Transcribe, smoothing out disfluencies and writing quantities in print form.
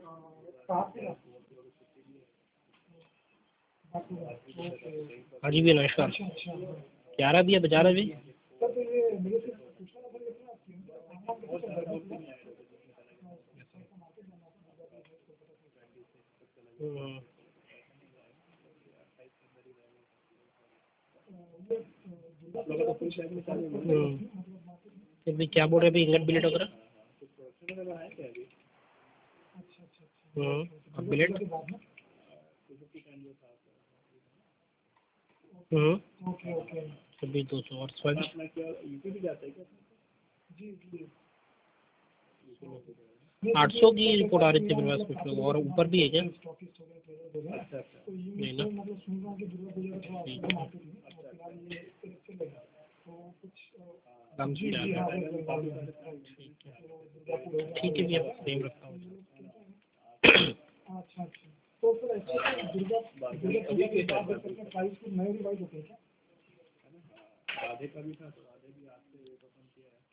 हाँ जी भैया नमस्कार। क्या रहा भैया बजा रहा भी? फिर भी क्या बोल रहे भाई इंगट बिलेट वगैरह? अब बिलेट सभी 200 और स्वैग 800 की रिपोर्ट आ रही थी मेरे पास कुछ लोग और ऊपर भी है क्या? नहीं ना कम से ठीक है भैया सेम रखता हूँ। तो फिर ऐसे दुर्गा प्राइस कुछ नए रिवाइज होते हैं क्या? आधे का भी था तो आधे भी आज से